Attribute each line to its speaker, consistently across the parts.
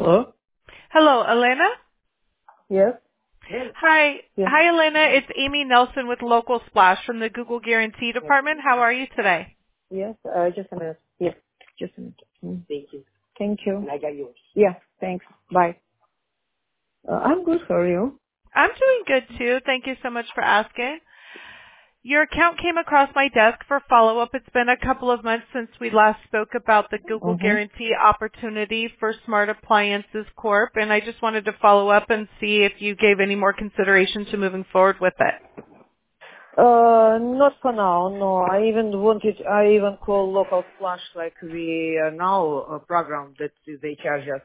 Speaker 1: Hello?
Speaker 2: Hello, Elena?
Speaker 1: Yes?
Speaker 2: Hi.
Speaker 1: Yes.
Speaker 2: Hi, Elena. It's Amy Nelson with Local Splash from the Google Guarantee Department. How are you today?
Speaker 1: Yes. Just a minute. Yes. Just a minute. Thank you. Thank you. And I got yours. Yeah. Thanks. Bye. I'm good. How are you?
Speaker 2: I'm doing good, too. Thank you so much for asking. Your account came across my desk for follow-up. It's been a couple of months since we last spoke about the Google
Speaker 1: Mm-hmm.
Speaker 2: Guarantee opportunity for Smart Appliances Corp., and I just wanted to follow up and see if you gave any more consideration to moving forward with it.
Speaker 1: Not for now, no. I even call local flash like we now a program that they charge us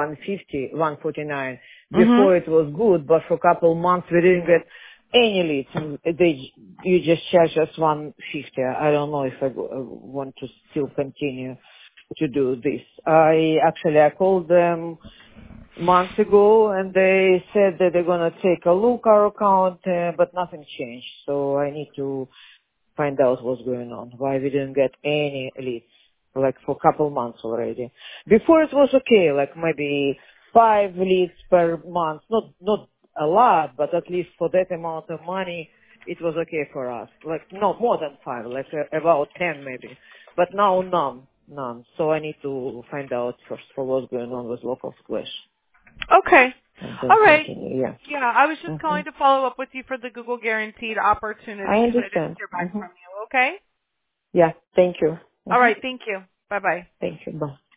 Speaker 1: 149. Before
Speaker 2: Mm-hmm.
Speaker 1: it was good, but for a couple months we didn't get any leads. You just charge us 150. I don't know if want to still continue to do this. I called them months ago, and they said that they're gonna take a look our account, but nothing changed. So I need to find out what's going on. Why we didn't get any leads, like for a couple months already. Before it was okay, like maybe 5 leads per month. Not a lot, but at least for that amount of money, it was okay for us. Like no more than 5, like about 10 maybe. But now none. So I need to find out first for what's going on with local splash.
Speaker 2: Okay.
Speaker 1: And then
Speaker 2: All right.
Speaker 1: continue, yeah.
Speaker 2: Yeah, I was just
Speaker 1: hmm
Speaker 2: calling to follow up with you for the Google Guaranteed
Speaker 1: I
Speaker 2: opportunity because I didn't
Speaker 1: understand.
Speaker 2: hear back from you. Okay?
Speaker 1: Yeah, thank you.
Speaker 2: All right. Thank you. Bye-bye.
Speaker 1: Thank you. Bye.